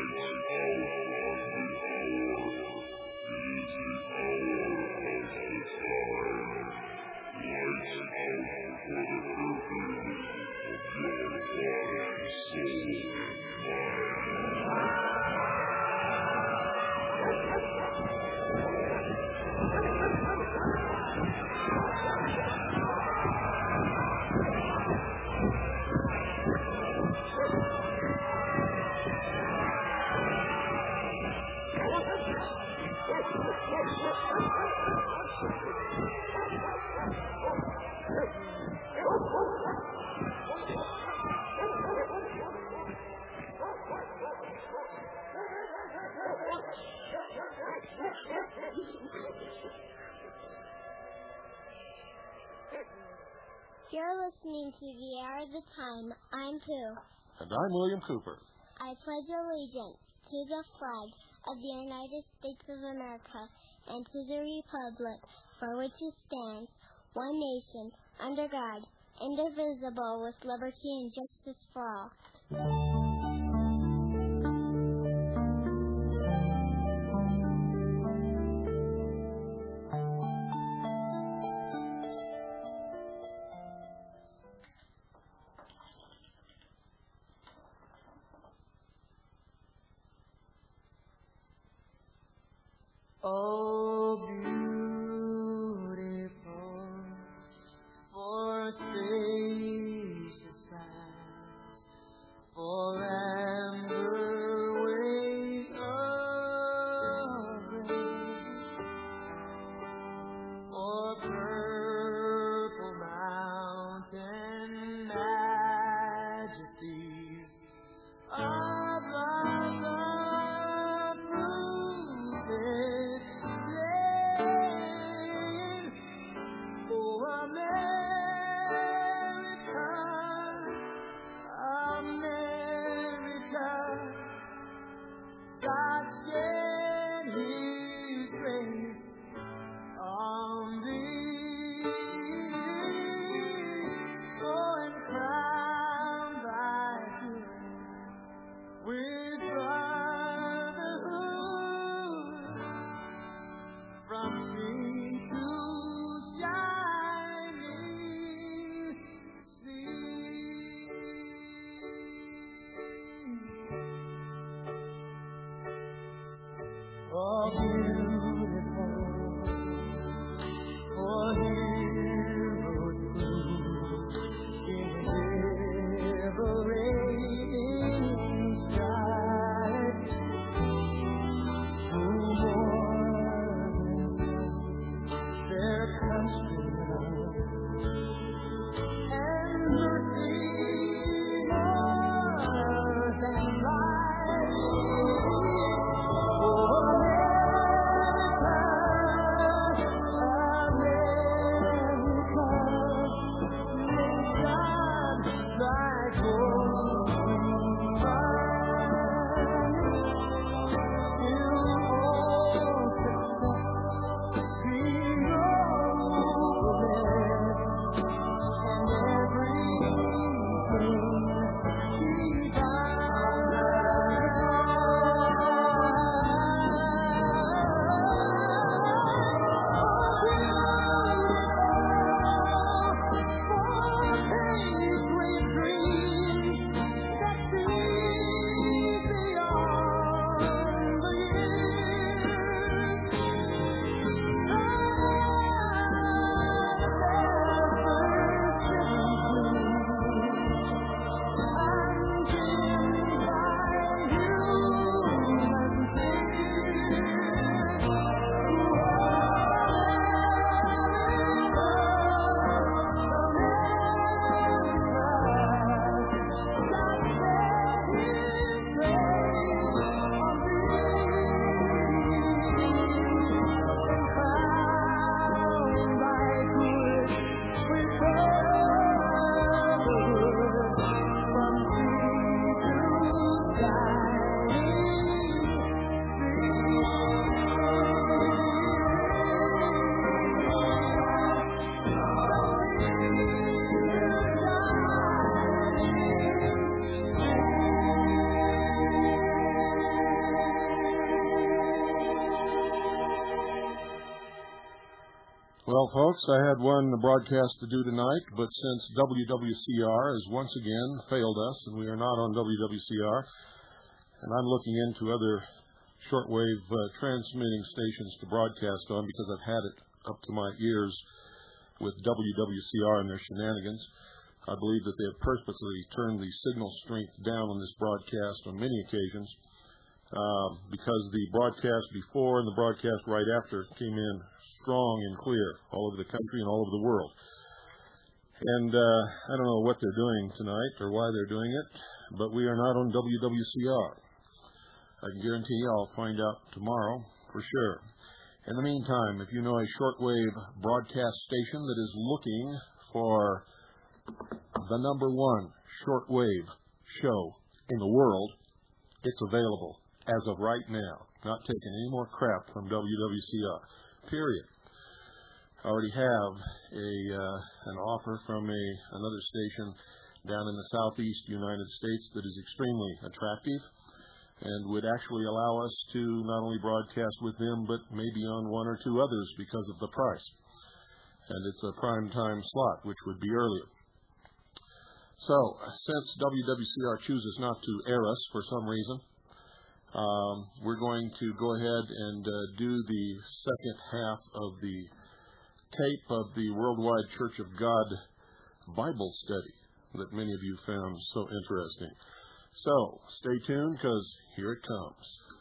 You're listening to The Air of the Time. I'm Pooh. And I'm William Cooper. I pledge allegiance to the flag of the United States of America and to the republic for which it stands, one nation, under God, indivisible, with liberty and justice for all. Oh, beautiful for spacious lands, for amber ways of grace, for purple mountain majesties of the Well, folks, I had one broadcast to do tonight, but since WWCR has once again failed us, and we are not on WWCR, and I'm looking into other shortwave transmitting stations to broadcast on because I've had it up to my ears with WWCR and their shenanigans. I believe that they have purposely turned the signal strength down on this broadcast on many occasions because the broadcast before and the broadcast right after came in strong and clear all over the country and all over the world. And I don't know what they're doing tonight or why they're doing it, but we are not on WWCR. I can guarantee you I'll find out tomorrow for sure. In the meantime, if you know a shortwave broadcast station that is looking for the number one shortwave show in the world, it's available as of right now. Not taking any more crap from WWCR. Period. I already have an offer from another station down in the southeast United States that is extremely attractive and would actually allow us to not only broadcast with them, but maybe on one or two others because of the price. And it's a prime time slot, which would be earlier. So, since WWCR chooses not to air us for some reason, we're going to go ahead and do the second half of the tape of the Worldwide Church of God Bible study that many of you found so interesting. So, stay tuned, because here it comes.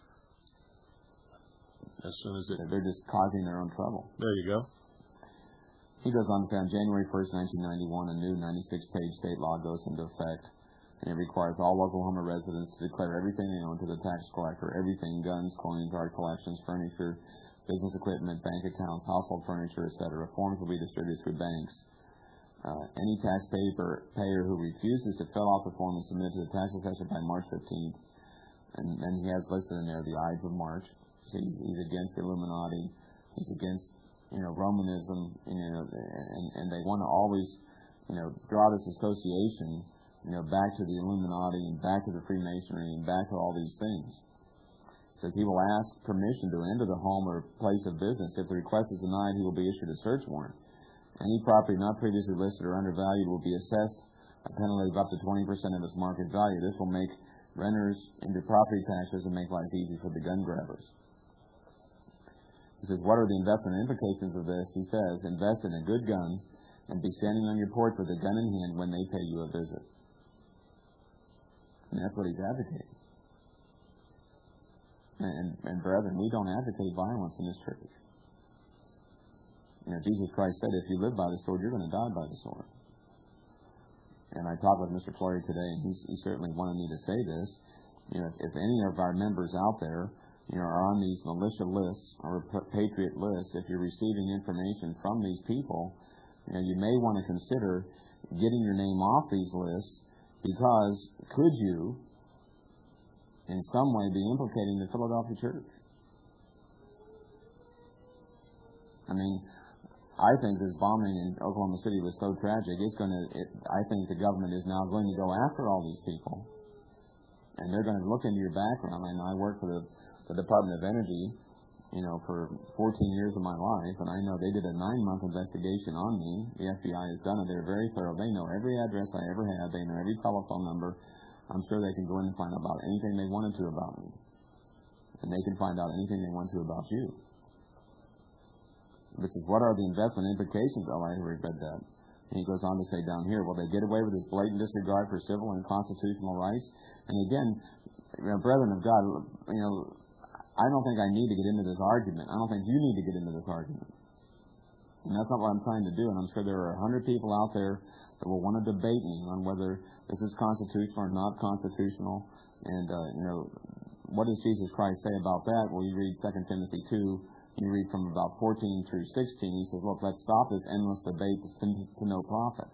As soon as they're just causing their own trouble. There you go. He goes on to say, on January 1st, 1991, a new 96-page state law goes into effect, and it requires all Oklahoma residents to declare everything they own to the tax collector, everything, guns, coins, art collections, furniture, business equipment, bank accounts, household furniture, etc. Forms will be distributed through banks. Any taxpayer who refuses to fill out the form and submit to the tax assessor by March 15th, and he has listed in there the Ides of March. So he's against the Illuminati. He's against, Romanism. And they want to always, draw this association, back to the Illuminati and back to the Freemasonry and back to all these things. It says he will ask permission to enter the home or place of business. If the request is denied, he will be issued a search warrant. Any property not previously listed or undervalued will be assessed a penalty of up to 20% of its market value. This will make renters into property taxes and make life easy for the gun grabbers. He says, what are the investment implications of this? He says, invest in a good gun and be standing on your porch with a gun in hand when they pay you a visit. And that's what he's advocating. And brethren, we don't advocate violence in this church. Jesus Christ said, if you live by the sword, you're going to die by the sword. And I talked with Mr. Flory today, and he certainly wanted me to say this. If any of our members out there, are on these militia lists or patriot lists, if you're receiving information from these people, you may want to consider getting your name off these lists, because could you, in some way, be implicating the Philadelphia church? I think this bombing in Oklahoma City was so tragic. I think the government is now going to go after all these people, and they're going to look into your background. And I work for the Department of Energy, for 14 years of my life, and I know they did a 9-month investigation on me. The FBI has done it. They're very thorough. They know every address I ever had. They know every telephone number. I'm sure they can go in and find out about anything they wanted to about me, and they can find out anything they want to about you. This is, what are the investment implications? Oh, I already read that. And he goes on to say down here, will they get away with this blatant disregard for civil and constitutional rights? And again, brethren of God, I don't think I need to get into this argument. I don't think you need to get into this argument. And that's not what I'm trying to do. And I'm sure there are 100 people out there that will want to debate me on whether this is constitutional or not constitutional. And, what does Jesus Christ say about that? Well, you read 2 Timothy 2. You read from about 14 through 16, he says, look, let's stop this endless debate to no profit.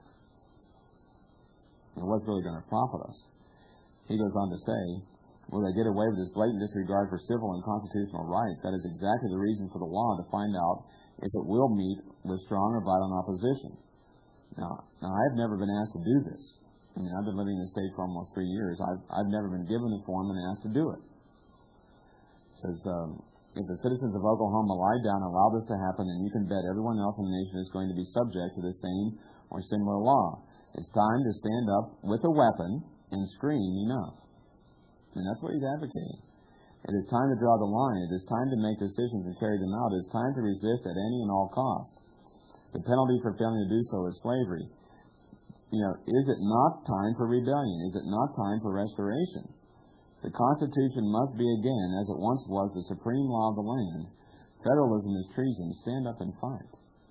And what's really going to profit us? He goes on to say, will they get away with this blatant disregard for civil and constitutional rights? That is exactly the reason for the law, to find out if it will meet with strong or violent opposition. Now I've never been asked to do this. I've been living in the state for almost 3 years. I've never been given a form and asked to do it. It says, If the citizens of Oklahoma lie down and allow this to happen, then you can bet everyone else in the nation is going to be subject to the same or similar law. It's time to stand up with a weapon and scream enough. And that's what he's advocating. It is time to draw the line. It is time to make decisions and carry them out. It is time to resist at any and all costs. The penalty for failing to do so is slavery. Is it not time for rebellion? Is it not time for restoration? The Constitution must be again, as it once was, the supreme law of the land. Federalism is treason. Stand up and fight.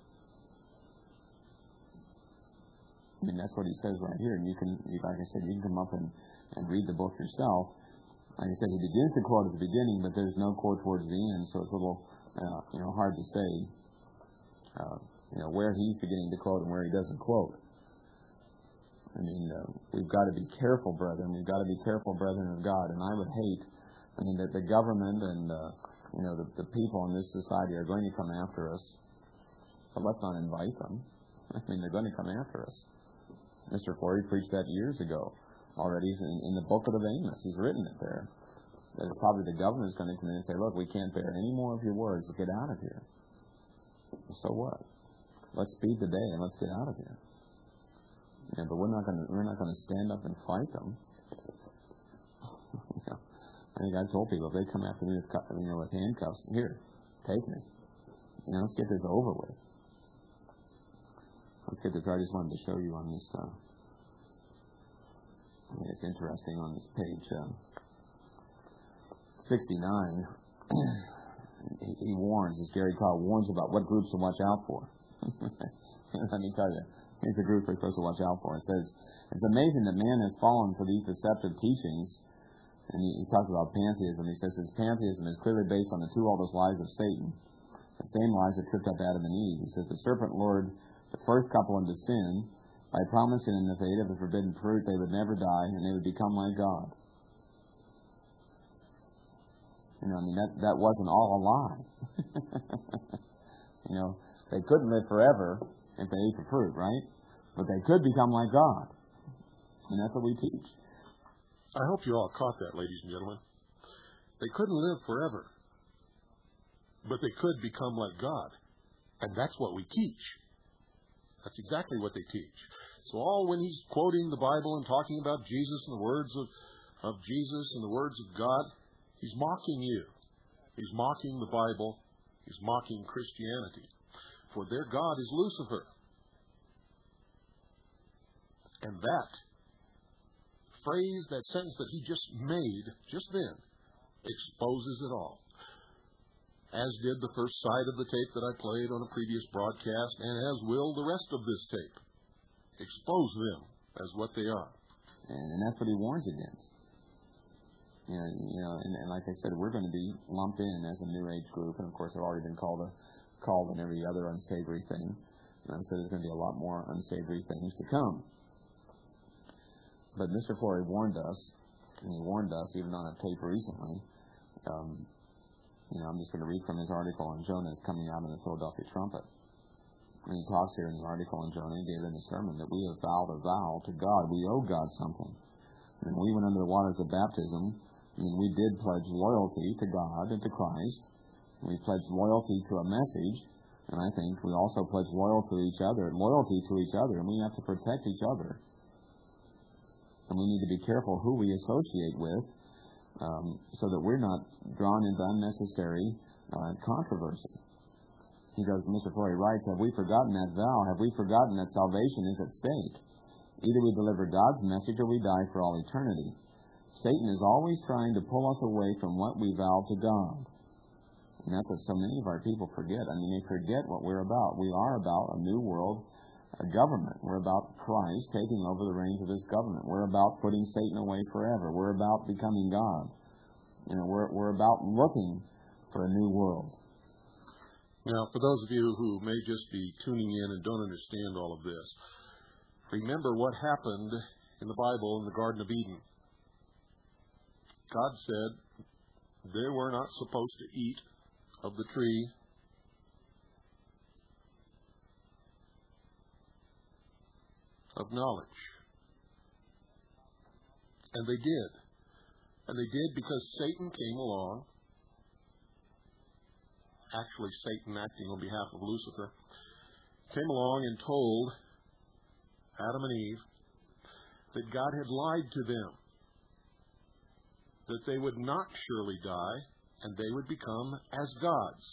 That's what he says right here. And you can, like I said, you can come up and read the book yourself. Like I said, he begins to quote at the beginning, but there's no quote towards the end, so it's a little, hard to say, where he's beginning to quote and where he doesn't quote. We've got to be careful, brethren. We've got to be careful, brethren of God. And I would hate, that the government and, the people in this society are going to come after us. But let's not invite them. They're going to come after us. Mr. Flory preached that years ago already in the book of Amos. He's written it there. That probably the government's going to come in and say, look, we can't bear any more of your words. Get out of here. So what? Let's speed the day and let's get out of here. But we're not going to stand up and fight them. I think I told people if they come after me with handcuffs, here, take me. Let's get this over with. Let's get this. I just wanted to show you on this. It's interesting on this page 69. He warns, as Gary Carl warns about what groups to watch out for. Let me tell you. Here's the group we're supposed to watch out for. It says, it's amazing that man has fallen for these deceptive teachings. And he talks about pantheism. He says his pantheism is clearly based on the two oldest lies of Satan, the same lies that tripped up Adam and Eve. He says the serpent lured the first couple into sin by promising them if they ate of the forbidden fruit they would never die and they would become like God. That wasn't all a lie. They couldn't live forever if they ate the fruit, right? But they could become like God. And that's what we teach. I hope you all caught that, ladies and gentlemen. They couldn't live forever, but they could become like God. And that's what we teach. That's exactly what they teach. So when he's quoting the Bible and talking about Jesus and the words of Jesus and the words of God, he's mocking you. He's mocking the Bible. He's mocking Christianity. For their God is Lucifer. And that phrase, that sentence that he just made, just then, exposes it all. As did the first side of the tape that I played on a previous broadcast, and as will the rest of this tape. Expose them as what they are. And that's what he warns against. And like I said, we're going to be lumped in as a New Age group, and of course they've already been called in every other unsavory thing. And so there's going to be a lot more unsavory things to come. But Mr. Flory warned us, and he warned us even on a tape recently. I'm just going to read from his article on Jonah that's coming out in the Philadelphia Trumpet. And he talks here in the article on Jonah, he gave in the sermon, that we have vowed a vow to God. We owe God something. And when we went under the waters of baptism, we did pledge loyalty to God and to Christ. We pledged loyalty to a message, and I think we also pledge loyalty to each other, and we have to protect each other. And we need to be careful who we associate with, so that we're not drawn into unnecessary controversy. He goes, Mr. Flory writes, have we forgotten that vow? Have we forgotten that salvation is at stake? Either we deliver God's message or we die for all eternity. Satan is always trying to pull us away from what we vow to God. And that's what so many of our people forget. They forget what we're about. We are about a new world government. We're about Christ taking over the reins of this government. We're about putting Satan away forever. We're about becoming God. We're about looking for a new world. Now, for those of you who may just be tuning in and don't understand all of this, remember what happened in the Bible in the Garden of Eden. God said they were not supposed to eat of the tree of knowledge. And they did. And they did because Satan came along actually Satan acting on behalf of Lucifer, came along and told Adam and Eve that God had lied to them, that they would not surely die and they would become as gods.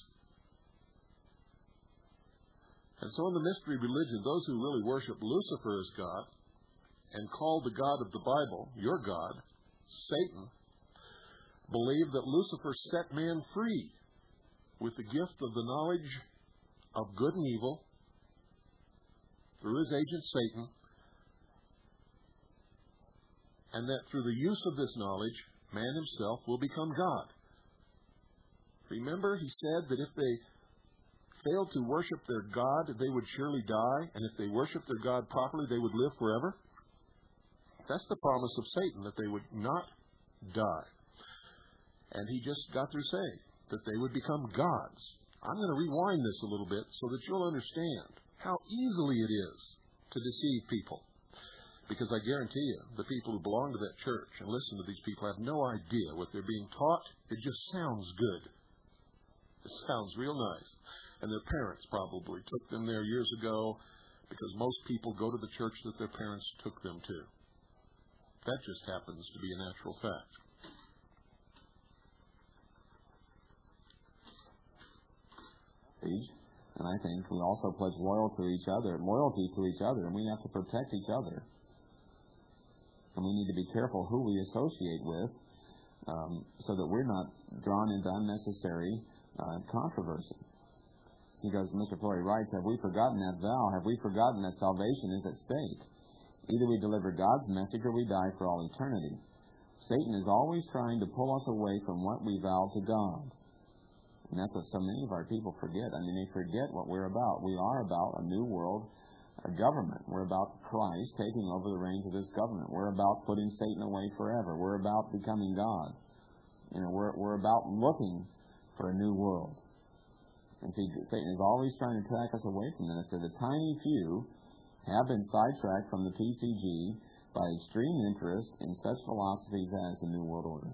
And so in the mystery religion, those who really worship Lucifer as God and call the God of the Bible, your God, Satan, believe that Lucifer set man free with the gift of the knowledge of good and evil through his agent Satan, and that through the use of this knowledge, man himself will become God. Remember, he said that if they failed to worship their God, they would surely die, and if they worshiped their God properly, they would live forever. That's the promise of Satan, that they would not die. And he just got through saying that they would become gods. I'm going to rewind this a little bit so that you'll understand how easily it is to deceive people. Because I guarantee you, the people who belong to that church and listen to these people have no idea what they're being taught. It just sounds good. It sounds real nice. And their parents probably took them there years ago, because most people go to the church that their parents took them to. That just happens to be a natural fact. And I think we also pledge loyalty to each other, and we have to protect each other. And we need to be careful who we associate with, so that we're not drawn into unnecessary controversy. He goes, Mr. Flory writes, have we forgotten that vow? Have we forgotten that salvation is at stake? Either we deliver God's message or we die for all eternity. Satan is always trying to pull us away from what we vow to God. And that's what so many of our people forget. I mean, they forget what we're about. We are about a new world government. We're about Christ taking over the reins of this government. We're about putting Satan away forever. We're about becoming God. You know, we're about looking for a new world. And see, Satan is always trying to track us away from this. So the tiny few have been sidetracked from the PCG by extreme interest in such philosophies as the New World Order.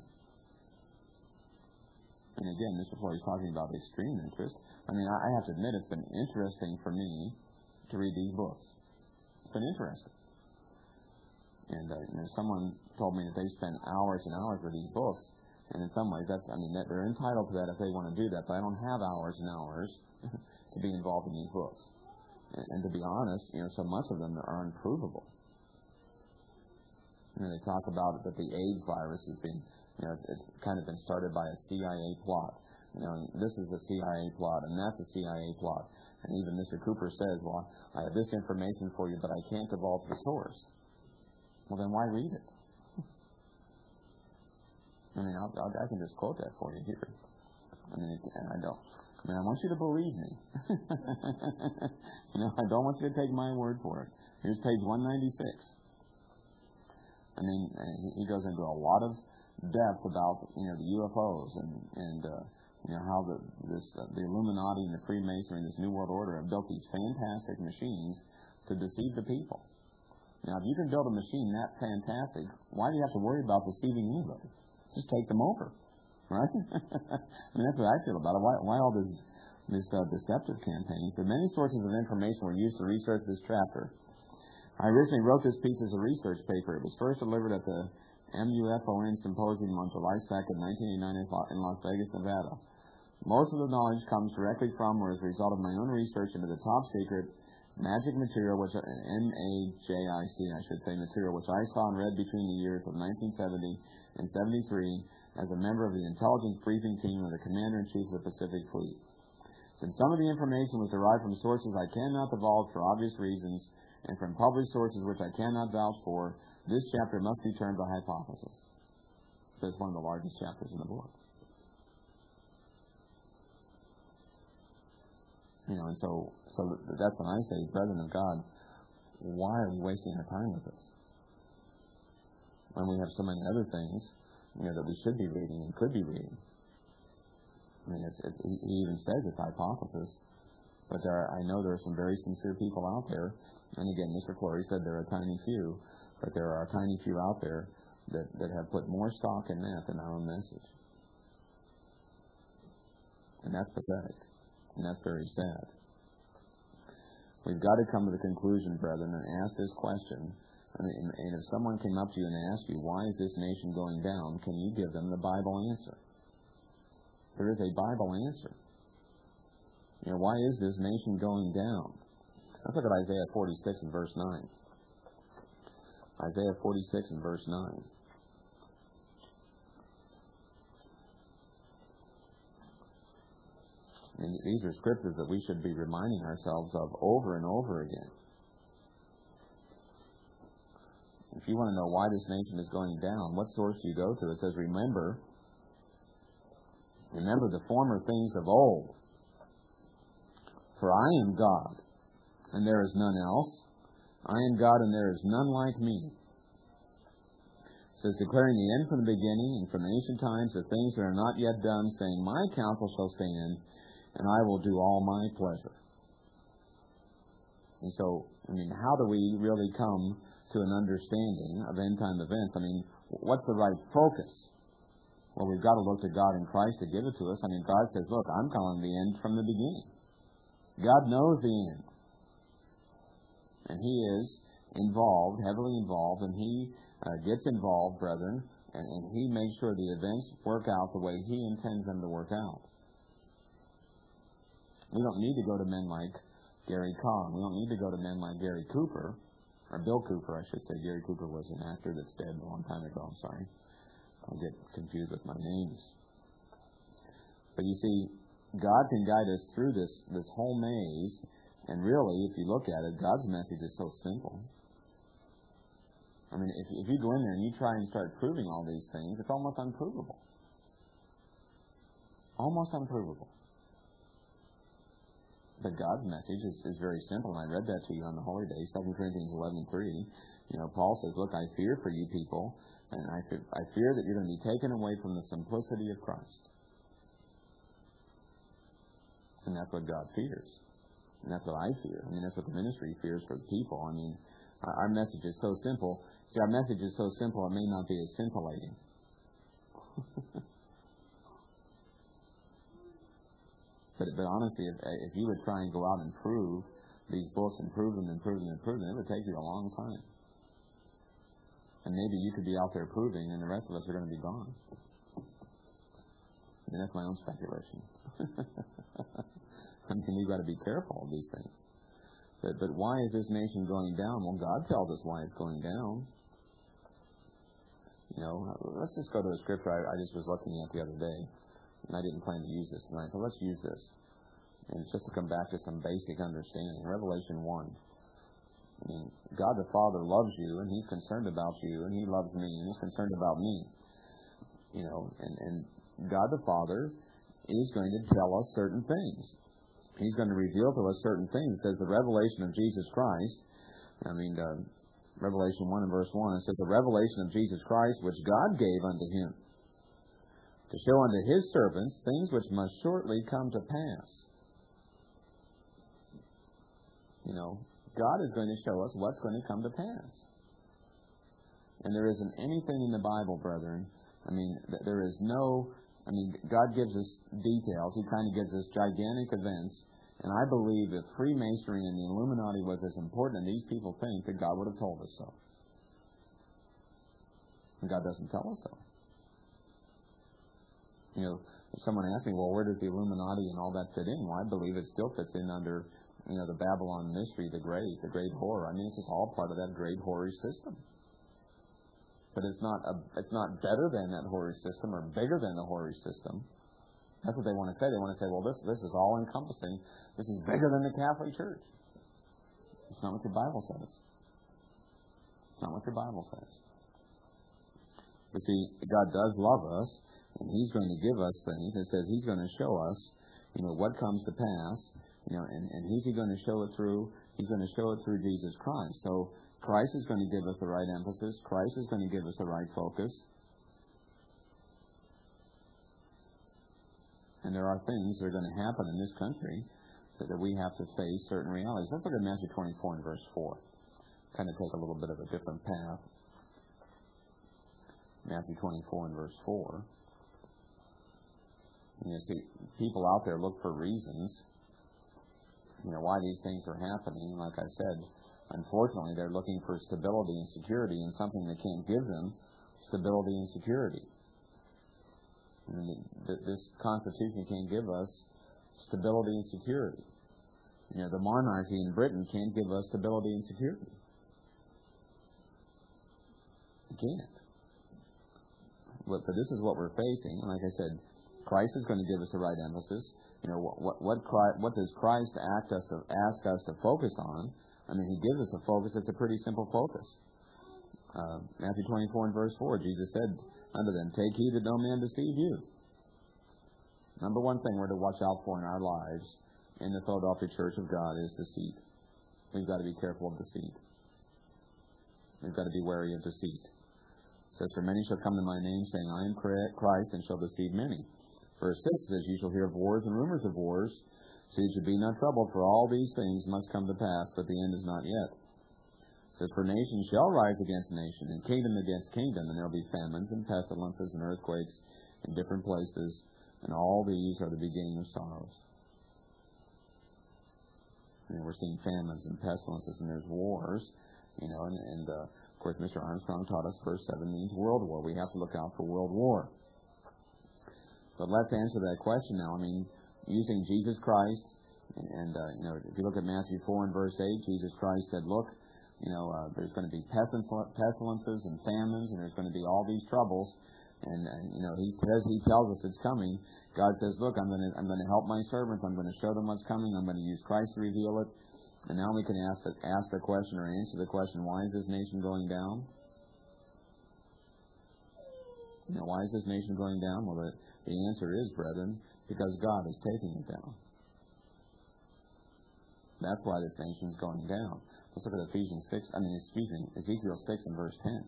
And again, Mr. Floyd is talking about extreme interest. I mean, I have to admit, it's been interesting for me to read these books. It's been interesting. And someone told me that they spend hours and hours with these books. And in some ways, they're entitled to that if they want to do that. But I don't have hours and hours to be involved in these books. And to be honest, so much of them are unprovable. They talk about that the AIDS virus has been, it's kind of been started by a CIA plot. This is a CIA plot, and that's a CIA plot. And even Mr. Cooper says, well, I have this information for you, but I can't divulge the source. Well, then why read it? I can just quote that for you here. I want you to believe me. I don't want you to take my word for it. Here's page 196. He goes into a lot of depth about, the UFOs and how the Illuminati and the Freemasonry and this New World Order have built these fantastic machines to deceive the people. Now, if you can build a machine that fantastic, why do you have to worry about deceiving anybody? Just take them over, right? That's what I feel about it. Why all this deceptive campaigns? So many sources of information were used to research this chapter. I originally wrote this piece as a research paper. It was first delivered at the MUFON Symposium on July 2nd, 1989 in Las Vegas, Nevada. Most of the knowledge comes directly from or as a result of my own research into the top secret magic material, which MAJIC, material, which I saw and read between the years of 1970 and 73 as a member of the intelligence briefing team of the Commander-in-Chief of the Pacific Fleet. Since some of the information was derived from sources I cannot divulge for obvious reasons, and from published sources which I cannot vouch for, this chapter must be termed a hypothesis. So it's one of the largest chapters in the book. And so that's when I say, Brethren of God, why are we wasting our time with this? When we have so many other things, that we should be reading and could be reading. He even says it's hypothesis, but I know there are some very sincere people out there. And again, Mr. Flory said there are a tiny few, but there are a tiny few out there that have put more stock in that than our own message. And that's pathetic. And that's very sad. We've got to come to the conclusion, brethren, and ask this question. And if someone came up to you and asked you, why is this nation going down, can you give them the Bible answer? There is a Bible answer. Why is this nation going down? Let's look at Isaiah 46 and verse 9. Isaiah 46 and verse 9. And these are scriptures that we should be reminding ourselves of over and over again. If you want to know why this nation is going down, what source do you go to? It says, remember the former things of old. For I am God, and there is none else. I am God, and there is none like me. It says, declaring the end from the beginning, and from ancient times the things that are not yet done, saying, my counsel shall stand, and I will do all my pleasure. And so, how do we really come to an understanding of end-time events? What's the right focus? Well, we've got to look to God in Christ to give it to us. God says, look, I'm calling the end from the beginning. God knows the end. And He is involved, heavily involved, and He gets involved, brethren, and He makes sure the events work out the way He intends them to work out. We don't need to go to men like Gary Kahn. We don't need to go to men like Gary Cooper, or Bill Cooper, I should say. Gary Cooper was an actor that's dead a long time ago. I'm sorry. I'll get confused with my names. But you see, God can guide us through this whole maze, and really, if you look at it, God's message is so simple. If you go in there and you try and start proving all these things, it's almost unprovable. Almost unprovable. But God's message is very simple, and I read that to you on the Holy Day, 2 Corinthians 11:3. Paul says, look, I fear for you people, and I fear that you're going to be taken away from the simplicity of Christ. And that's what God fears. And that's what I fear. That's what the ministry fears for the people. Our message is so simple. See, our message is so simple, it may not be as scintillating. But honestly, if you would try and go out and prove these books and prove them, it would take you a long time. And maybe you could be out there proving, and the rest of us are going to be gone. That's my own speculation. We've got to be careful of these things. But why is this nation going down? Well, God tells us why it's going down. Let's just go to a scripture I just was looking at the other day. And I didn't plan to use this tonight, but let's use this. And it's just to come back to some basic understanding. Revelation 1. God the Father loves you, and He's concerned about you, and He loves me, and He's concerned about me. And God the Father is going to tell us certain things. He's going to reveal to us certain things. It says the revelation of Jesus Christ. Revelation 1 and verse 1. It says the revelation of Jesus Christ, which God gave unto Him, to show unto His servants things which must shortly come to pass. God is going to show us what's going to come to pass. And there isn't anything in the Bible, brethren. There is no... God gives us details. He kind of gives us gigantic events. And I believe if Freemasonry and the Illuminati was as important as these people think, that God would have told us so. And God doesn't tell us so. If someone asks me, well, where does the Illuminati and all that fit in? Well, I believe it still fits in under, the Babylon mystery, the great horror. It's just all part of that great horror system. But it's not better than that horror system or bigger than the horror system. That's what they want to say. They want to say, well, this is all encompassing. This is bigger than the Catholic Church. It's not what your Bible says. It's not what your Bible says. But see, God does love us. And He's going to give us things. It says He's going to show us, what comes to pass. And who's He going to show it through? He's going to show it through Jesus Christ. So Christ is going to give us the right emphasis. Christ is going to give us the right focus. And there are things that are going to happen in this country that we have to face certain realities. Let's look at Matthew 24 and verse 4. Kind of take a little bit of a different path. Matthew 24 and verse 4. And you see, people out there look for reasons why these things are happening. Like I said, unfortunately, they're looking for stability and security in something that can't give them stability and security. This Constitution can't give us stability and security. The monarchy in Britain can't give us stability and security. It can't. But this is what we're facing. And like I said, Christ is going to give us the right emphasis. What does Christ ask us to focus on? He gives us a focus. It's a pretty simple focus. Matthew 24 and verse 4, Jesus said unto them, "Take heed that no man deceive you." Number one thing we're to watch out for in our lives in the Philadelphia Church of God is deceit. We've got to be careful of deceit. We've got to be wary of deceit. It says, "For many shall come to my name, saying, I am Christ, and shall deceive many." Verse 6 says, "You shall hear of wars and rumors of wars. So you should be not troubled, for all these things must come to pass, but the end is not yet." It says, "For nation shall rise against nation, and kingdom against kingdom, and there will be famines and pestilences and earthquakes in different places, and all these are the beginning of sorrows." We're seeing famines and pestilences, and there's wars, and of course, Mr. Armstrong taught us verse 7 means world war. We have to look out for world war. But let's answer that question now. Using Jesus Christ, and if you look at Matthew 4 and verse 8, Jesus Christ said, "Look, there's going to be pestilences and famines, and there's going to be all these troubles." And he tells us it's coming. God says, "Look, I'm going to help my servants. I'm going to show them what's coming. I'm going to use Christ to reveal it." And now we can ask the question or answer the question: why is this nation going down? Why is this nation going down? Well, the answer is, brethren, because God is taking it down. That's why this nation is going down. Let's look at Ezekiel 6 and verse 10.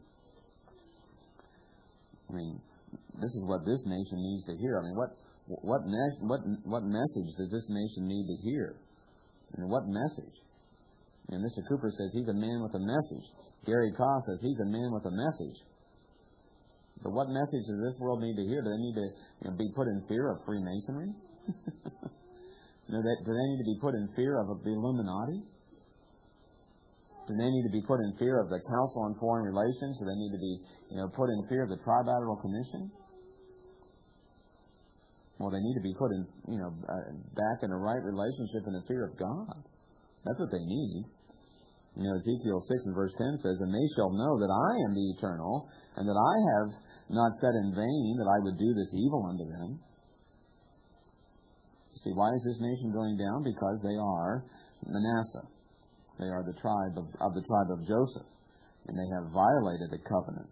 This is what this nation needs to hear. What message does this nation need to hear? What message? Mr. Cooper says he's a man with a message. Gary Koss says he's a man with a message. But what message does this world need to hear? Do they need to be put in fear of Freemasonry? Do they need to be put in fear of the Illuminati? Do they need to be put in fear of the Council on Foreign Relations? Do they need to be put in fear of the Trilateral Commission? Well, they need to be put in back in a right relationship in the fear of God. That's what they need. Ezekiel 6 and verse 10 says, "And they shall know that I am the Eternal, and that I have not said in vain that I would do this evil unto them." See, why is this nation going down? Because they are Manasseh. They are the tribe of Joseph, and they have violated the covenant.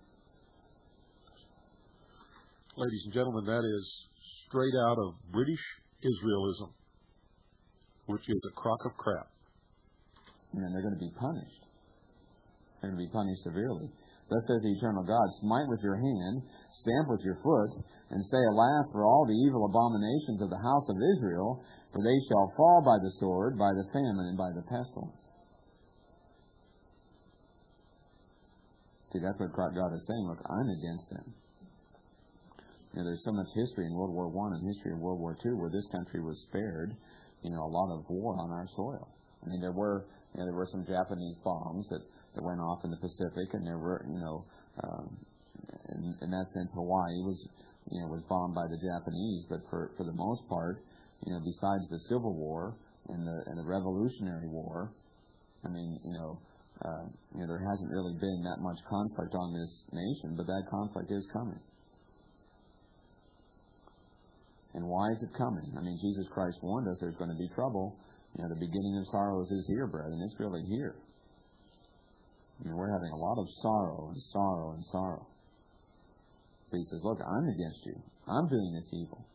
Ladies and gentlemen, that is straight out of British Israelism, which is a crock of crap. And they're going to be punished. They're going to be punished severely. Thus says the eternal God, "Smite with your hand, stamp with your foot, and say, Alas, for all the evil abominations of the house of Israel, for they shall fall by the sword, by the famine, and by the pestilence." See, that's what God is saying. Look, I'm against them. There's so much history in World War I and history in World War II where this country was spared, a lot of war on our soil. There were some Japanese bombs that went off in the Pacific, and there were, in that sense, Hawaii was bombed by the Japanese. But for the most part, besides the Civil War and the Revolutionary War, there hasn't really been that much conflict on this nation, but that conflict is coming. And why is it coming? Jesus Christ warned us there's going to be trouble. The beginning of sorrows is here, brethren. It's really here. We're having a lot of sorrow and sorrow and sorrow. But he says, "Look, I'm against you. I'm doing this evil."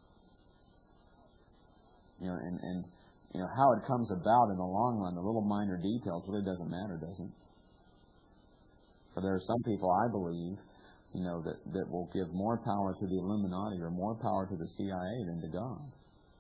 And how it comes about in the long run, the little minor details really doesn't matter, does it? But there are some people, I believe, that will give more power to the Illuminati or more power to the CIA than to God.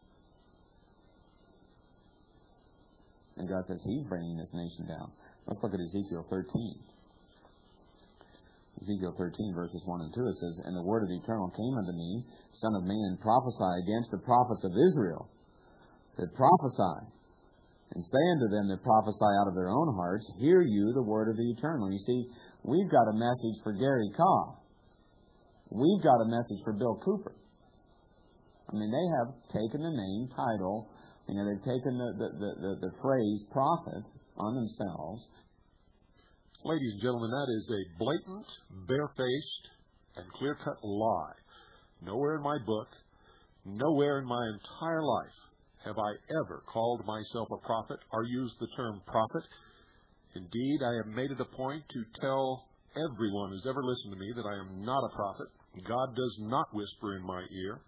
And God says He's bringing this nation down. Let's look at Ezekiel 13. Ezekiel 13, verses 1 and 2, it says, "And the word of the Eternal came unto me, Son of man, prophesy against the prophets of Israel, that prophesy, And say unto them that prophesy out of their own hearts, hear you the word of the Eternal. You see, we've got a message for Gary Koff. We've got a message for Bill Cooper. I mean, they have taken the name, title, they've taken the phrase prophet on themselves. Ladies and gentlemen, that is a blatant, barefaced, and clear-cut lie. Nowhere in my book, nowhere in my entire life have I ever called myself a prophet or used the term prophet. Indeed, I have made it a point to tell everyone who's ever listened to me that I am not a prophet. God does not whisper in my ear.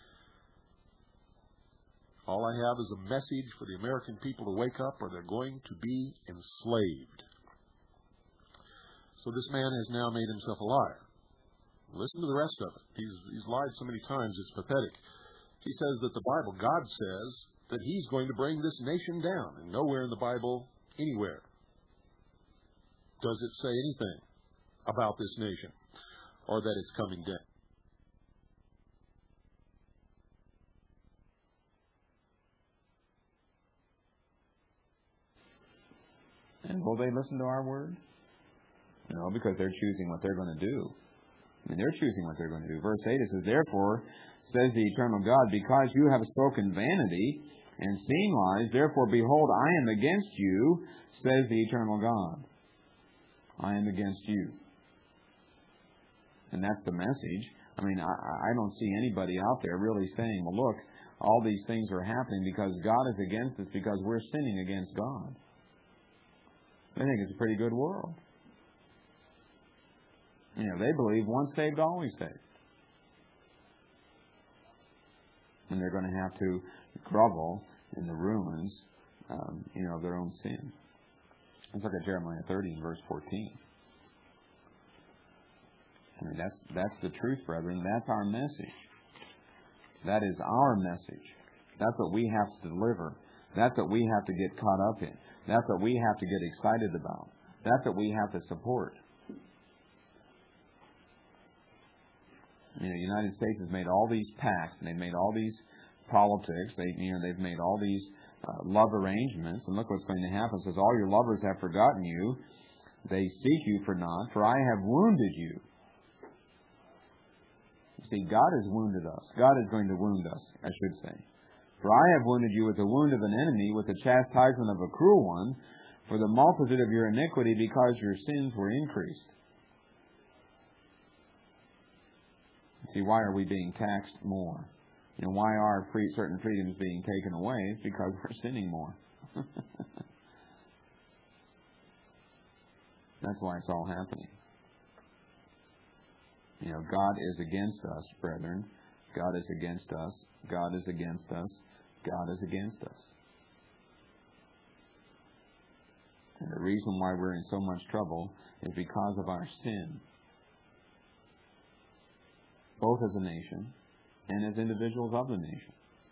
All I have is a message for the American people to wake up or they're going to be enslaved. So this man has now made himself a liar. Listen to the rest of it. He's lied so many times, it's pathetic. He says that the Bible, God says that he's going to bring this nation down. And nowhere in the Bible, anywhere, does it say anything about this nation or that it's coming down. And will they listen to our word? No, because they're choosing what they're going to do. I mean, they're choosing what they're going to do. Verse 8, it says, therefore, says the eternal God, because you have spoken vanity and seen lies, therefore, behold, I am against you, says the eternal God. I am against you. And that's the message. I mean, I don't see anybody out there really saying, well, look, all these things are happening because God is against us because we're sinning against God. I think it's a pretty good world. You know, they believe once saved, always saved. And they're going to have to grovel in the ruins, of their own sin. Let's look at Jeremiah 30 verse 14. I mean, that's the truth, brethren. That's our message. That is our message. That's what we have to deliver. That's what we have to get caught up in. That's what we have to get excited about. That's what we have to support. You know, the United States has made all these pacts, and they've made all these politics. They've made all these love arrangements, and look what's going to happen. It says, all your lovers have forgotten you. They seek you for naught, for I have wounded you. You see, God has wounded us. God is going to wound us, I should say. For I have wounded you with the wound of an enemy, with the chastisement of a cruel one, for the multitude of your iniquity, because your sins were increased. See, why are we being taxed more? You know, why are certain freedoms being taken away? It's because we're sinning more. That's why it's all happening. You know, God is against us, brethren. God is against us. God is against us. God is against us. And the reason why we're in so much trouble is because of our sin. Both as a nation and as individuals of the nation.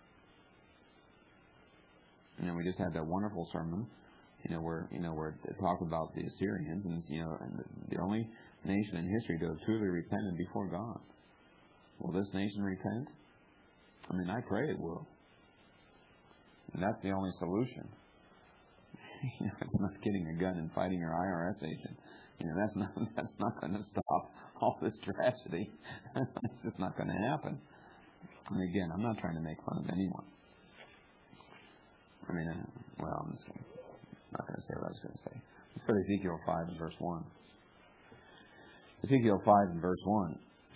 We just had that wonderful sermon, where it talked about the Assyrians, and the only nation in history to have truly repented before God. Will this nation repent? I mean, I pray it will. And that's the only solution. It's not getting a gun and fighting your IRS agent. That's not going to stop all this tragedy. It's just not going to happen. And again, I'm not trying to make fun of anyone. I'm not going to say what I was going to say. Let's go to Ezekiel 5 and verse 1. Ezekiel 5 and verse 1.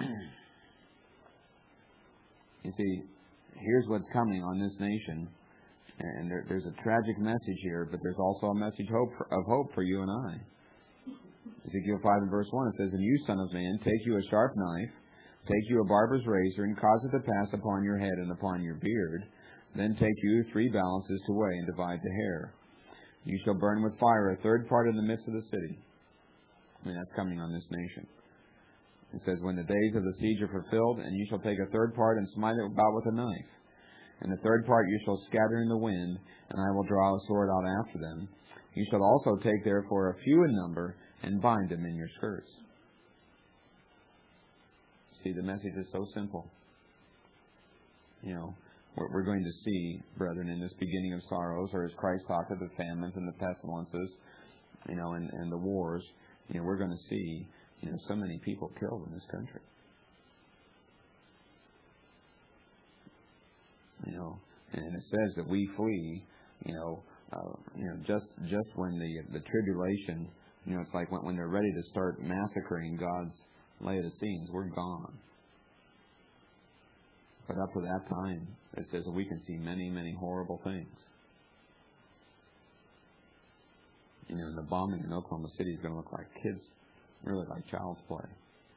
You see, here's what's coming on this nation. And there's a tragic message here, but there's also a message of hope for you and I. Ezekiel 5 and verse 1, it says, and you, son of man, take you a sharp knife, take you a barber's razor, and cause it to pass upon your head and upon your beard. Then take you 3 balances to weigh and divide the hair. You shall burn with fire a third part in the midst of the city. That's coming on this nation. It says, when the days of the siege are fulfilled, and you shall take a third part and smite it about with a knife. And the third part you shall scatter in the wind, and I will draw a sword out after them. You shall also take therefore a few in number, and bind them in your skirts. See, the message is so simple. we're going to see, brethren, in this beginning of sorrows, or as Christ talked of the famines and the pestilences, and the wars, we're going to see, so many people killed in this country. And it says that we flee, just when the tribulation, it's like when they're ready to start massacring God's Laodiceans, we're gone. But up to that time, it says that we can see many, many horrible things. The bombing in Oklahoma City is going to look like kids, really like child's play,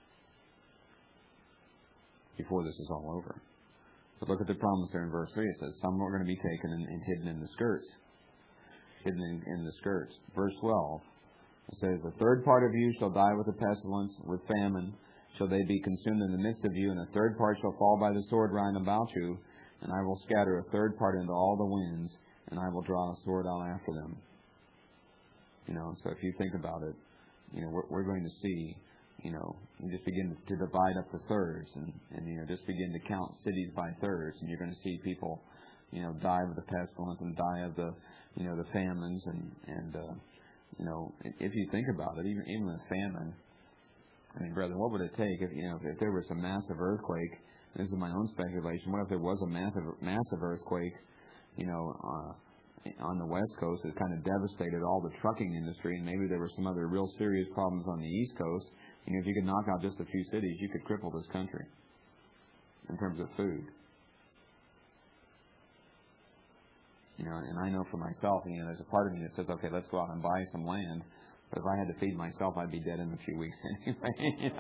before this is all over. But look at the promise there in verse 3. It says, some are going to be taken and hidden in the skirts. Hidden in the skirts. Verse 12, it says, the third part of you shall die with a pestilence, with famine shall they be consumed in the midst of you, and a third part shall fall by the sword round about you, and I will scatter a third part into all the winds, and I will draw a sword out after them. So if you think about it, we're going to see, you just begin to divide up the thirds, and just begin to count cities by thirds, and you're going to see people, die of the pestilence and die of the, the famines, and if you think about it, even the famine, I mean, brother, what would it take if there was a massive earthquake? This is my own speculation. What if there was a massive earthquake, on the West Coast that kind of devastated all the trucking industry, and maybe there were some other real serious problems on the East Coast? If you could knock out just a few cities, you could cripple this country in terms of food. And I know for myself, there's a part of me that says, okay, let's go out and buy some land. But if I had to feed myself, I'd be dead in a few weeks anyway.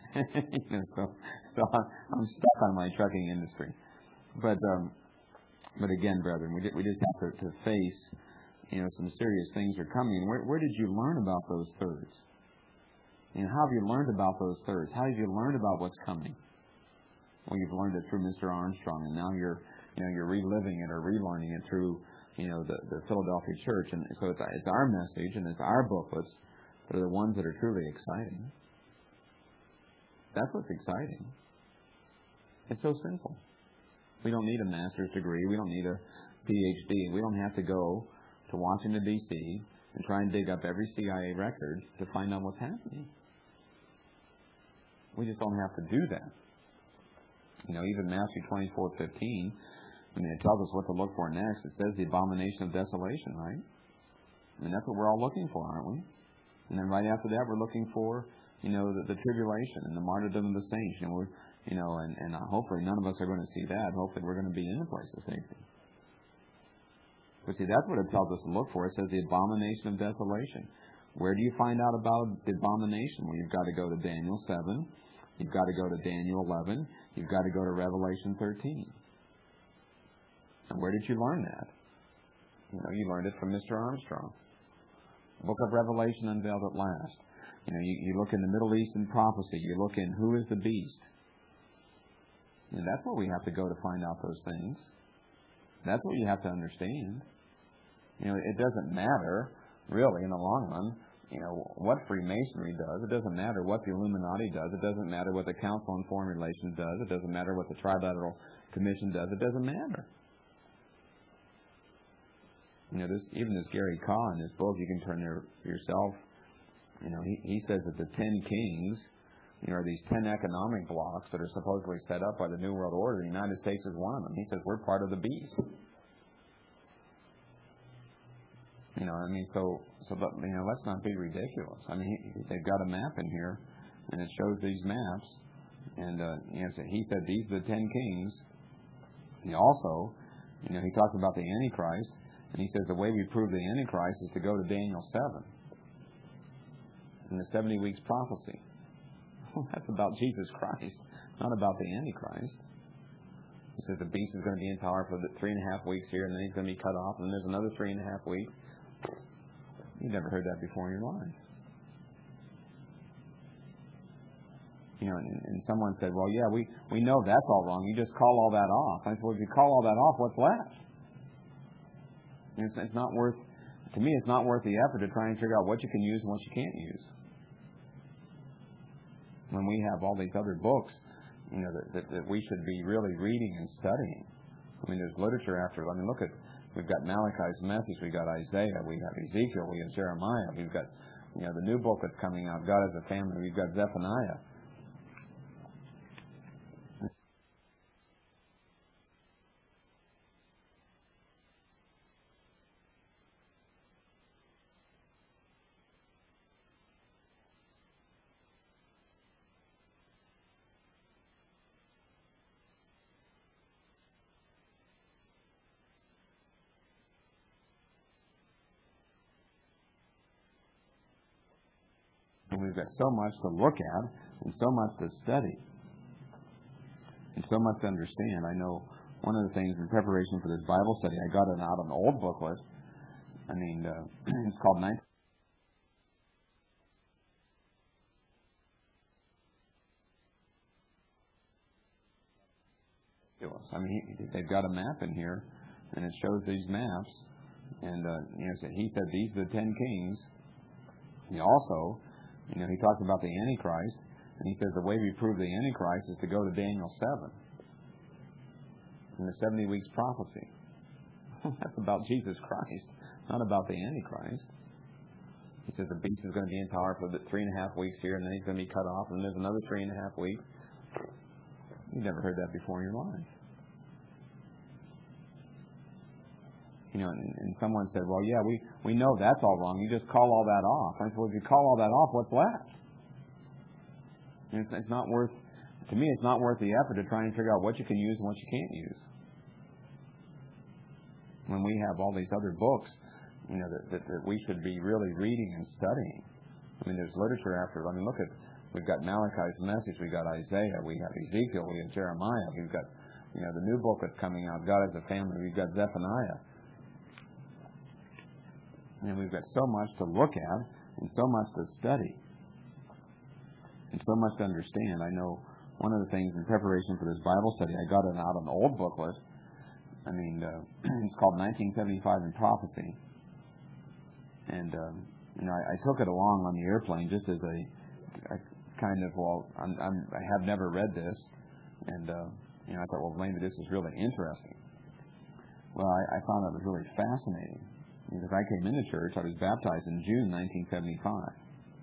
So I'm stuck on my trucking industry. But again, brethren, we just have to face, some serious things are coming. Where did you learn about those thirds? How have you learned about those thirds? How did you learn about what's coming? Well, you've learned it through Mr. Armstrong, and now you're reliving it or relearning it through, the Philadelphia Church. And so it's our message and it's our booklets that are the ones that are truly exciting. That's what's exciting. It's so simple. We don't need a master's degree. We don't need a PhD. We don't have to go to Washington, D.C. and try and dig up every CIA record to find out what's happening. We just don't have to do that. Even Matthew 24:15, it tells us what to look for next. It says the abomination of desolation, right? That's what we're all looking for, aren't we? And then right after that, we're looking for, the tribulation and the martyrdom of the saints. And hopefully none of us are going to see that. Hopefully we're going to be in a place of safety. But see, that's what it tells us to look for. It says the abomination of desolation. Where do you find out about the abomination? Well, you've got to go to Daniel 7. You've got to go to Daniel 11. You've got to go to Revelation 13. And where did you learn that? You learned it from Mr. Armstrong. The book of Revelation unveiled at last. You look in the Middle Eastern prophecy. You look in who is the beast. And that's where we have to go to find out those things. That's what you have to understand. It doesn't matter, really, in the long run, what Freemasonry does. It doesn't matter what the Illuminati does. It doesn't matter what the Council on Foreign Relations does. It doesn't matter what the Trilateral Commission does. It doesn't matter. Even this Gary Kaw in his book, you can turn there for yourself. He says that the 10 kings, are these 10 economic blocks that are supposedly set up by the New World Order. The United States is one of them. He says we're part of the beast. Let's not be ridiculous. They've got a map in here, and it shows these maps. And he said these are the 10 kings. He also, he talks about the Antichrist, and he says the way we prove the Antichrist is to go to Daniel 7 and the 70 weeks prophecy. Well, that's about Jesus Christ, not about the Antichrist. He says the beast is going to be in power for 3.5 weeks here, and then he's going to be cut off, and then there's another 3.5 weeks. You've never heard that before in your life. And someone said, well, yeah, we know that's all wrong. You just call all that off. I said, well, if you call all that off, what's left? It's not worth, to me, it's not worth the effort to try and figure out what you can use and what you can't use. When we have all these other books, that we should be really reading and studying. I mean, there's literature after. I mean, look at, we've got Malachi's message, we've got Isaiah, we have Ezekiel, we have Jeremiah, we've got, the new book that's coming out, God as a Family, we've got Zephaniah. And we've got so much to look at and so much to study and so much to understand. I know one of the things in preparation for this Bible study, I got out an old booklet. I mean, it's called 19. I mean, they've got a map in here, and it shows these maps. And, he said these are the 10 kings. He also, he talks about the Antichrist, and he says the way we prove the Antichrist is to go to Daniel 7 in the 70 weeks prophecy. That's about Jesus Christ, not about the Antichrist. He says the beast is going to be in power for the 3.5 weeks here, and then he's going to be cut off, and there's another 3.5 weeks. You've never heard that before in your life. And someone said, well, yeah, we know that's all wrong. You just call all that off. I said, well, if you call all that off, what's left? And it's not worth, to me, it's not worth the effort to try and figure out what you can use and what you can't use. When we have all these other books, that we should be really reading and studying. I mean, there's literature after. I mean, look at, we've got Malachi's message, we've got Isaiah, we have Ezekiel, we have Jeremiah, we've got, the new book that's coming out, God as a Family, we've got Zephaniah. And we've got so much to look at and so much to study and so much to understand. I know one of the things in preparation for this Bible study, I got out an old booklet. I mean, it's called 1975 in Prophecy. And, I took it along on the airplane just as a kind of, I have never read this. And, I thought, well, maybe this is really interesting. Well, I found it was really fascinating. Because I came into church, I was baptized in June 1975.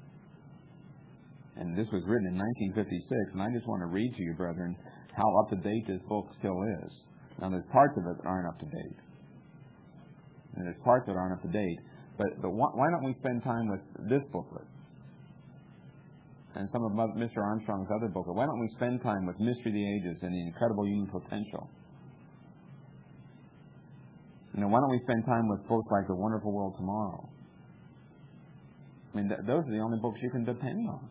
And this was written in 1956, and I just want to read to you, brethren, how up-to-date this book still is. Now, there's parts of it that aren't up-to-date. And there's parts that aren't up-to-date. But why don't we spend time with this booklet? And some of Mr. Armstrong's other booklet. Why don't we spend time with Mystery of the Ages and the Incredible Human Potential? Why don't we spend time with books like The Wonderful World Tomorrow? I mean, those are the only books you can depend on.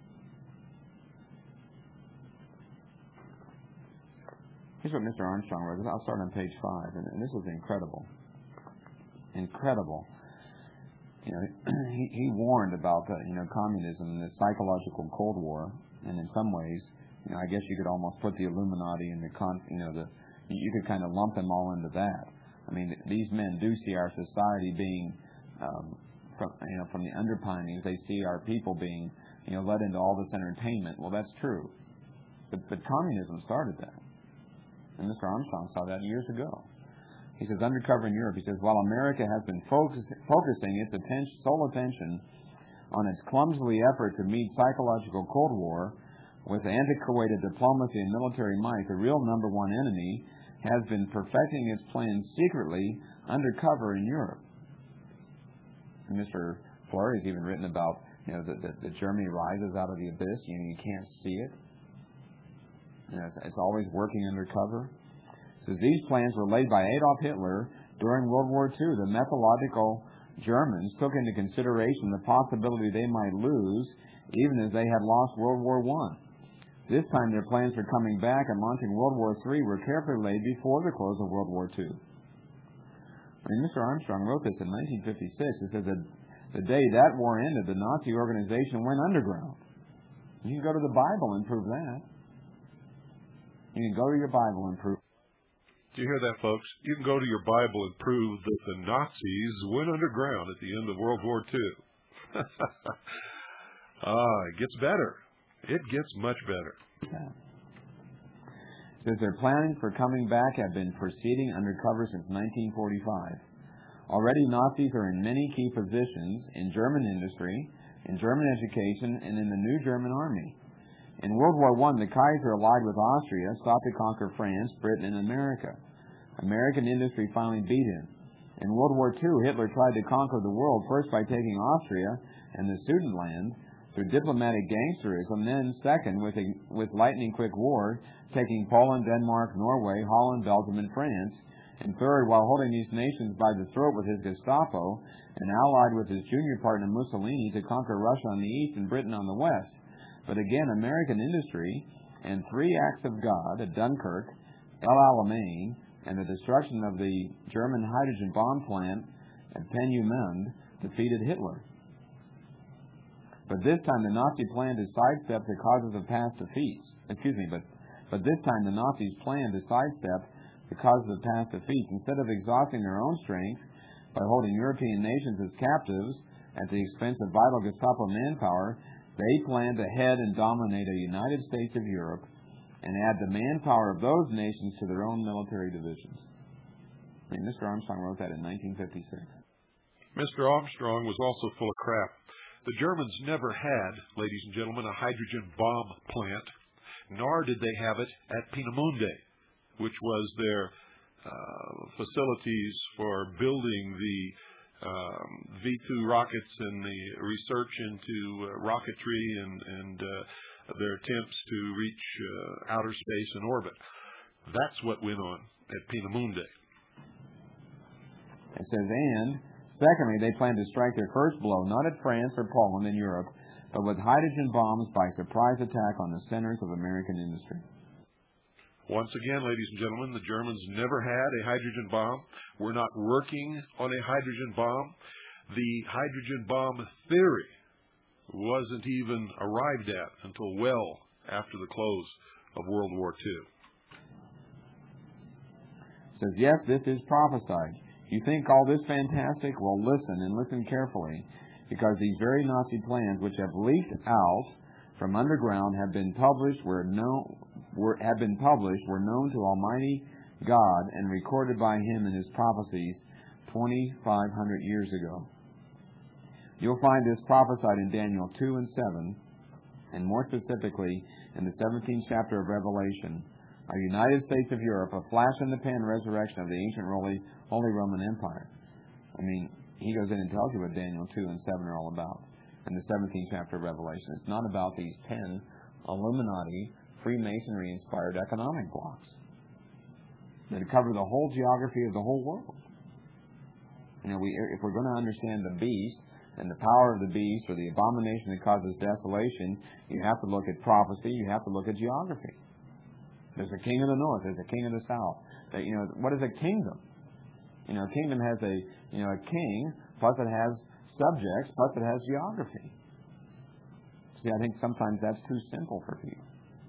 Here's what Mr. Armstrong wrote. I'll start on page 5, and this is incredible. Incredible. He warned about communism and the psychological Cold War, and in some ways, I guess you could almost put the Illuminati and you could kind of lump them all into that. I mean, these men do see our society being, from the underpinnings, they see our people being, led into all this entertainment. Well, that's true. But communism started that. And Mr. Armstrong saw that years ago. He says, Undercover in Europe, he says, while America has been focusing its sole attention on its clumsy effort to meet psychological Cold War with antiquated diplomacy and military might, the real number one enemy has been perfecting its plans secretly undercover in Europe. And Mr. Fleury has even written about that Germany rises out of the abyss. You can't see it. It's always working undercover. It says these plans were laid by Adolf Hitler during World War II. The methodical Germans took into consideration the possibility they might lose, even as they had lost World War I. This time their plans for coming back and launching World War III were carefully laid before the close of World War II. I mean, Mr. Armstrong wrote this in 1956. It says that the day that war ended, the Nazi organization went underground. You can go to the Bible and prove that. You can go to your Bible and prove. Do you hear that, folks? You can go to your Bible and prove that the Nazis went underground at the end of World War II. It gets better. It gets much better. Yeah. Says their planning for coming back have been proceeding undercover since 1945. Already Nazis are in many key positions in German industry, in German education, and in the new German army. In World War I, the Kaiser, allied with Austria, sought to conquer France, Britain, and America. American industry finally beat him. In World War II, Hitler tried to conquer the world, first by taking Austria and the Sudetenland through diplomatic gangsterism, then second, with lightning-quick war, taking Poland, Denmark, Norway, Holland, Belgium, and France, and third, while holding these nations by the throat with his Gestapo, and allied with his junior partner Mussolini to conquer Russia on the east and Britain on the west. But again, American industry and 3 acts of God at Dunkirk, El Alamein, and the destruction of the German hydrogen bomb plant at Peenemünde defeated Hitler. But this time the Nazi plan to sidestep the causes of past defeats. But this time the Nazis planned to sidestep the causes of past defeats. Instead of exhausting their own strength by holding European nations as captives at the expense of vital Gestapo manpower, they planned to head and dominate a United States of Europe and add the manpower of those nations to their own military divisions. I mean, Mr. Armstrong wrote that in 1956. Mr. Armstrong was also full of crap. The Germans never had, ladies and gentlemen, a hydrogen bomb plant, nor did they have it at Peenemünde, which was their facilities for building the V-2 rockets and the research into rocketry and their attempts to reach outer space and orbit. That's what went on at Peenemünde. It says, and secondly, they plan to strike their first blow not at France or Poland and Europe, but with hydrogen bombs by surprise attack on the centers of American industry. Once again, ladies and gentlemen, the Germans never had a hydrogen bomb. We're not working on a hydrogen bomb. The hydrogen bomb theory wasn't even arrived at until well after the close of World War II. It says, yes, this is prophesied. You think all this fantastic? Well, listen, and listen carefully, because these very Nazi plans, which have leaked out from underground, have been published, were known to Almighty God and recorded by Him in His prophecies 2,500 years ago. You'll find this prophesied in Daniel 2 and 7, and more specifically in the 17th chapter of Revelation. A United States of Europe, a flash in the pan resurrection of the ancient Holy Roman Empire. I mean, he goes in and tells you what Daniel 2 and 7 are all about in the 17th chapter of Revelation. It's not about these 10 Illuminati, Freemasonry-inspired economic blocks that cover the whole geography of the whole world. You know, if we're going to understand the beast and the power of the beast or the abomination that causes desolation, you have to look at prophecy, you have to look at geography. There's a king of the north, there's a king of the south. You know, what is a kingdom? You know, a kingdom has a king, plus it has subjects, plus it has geography. See, I think sometimes that's too simple for people.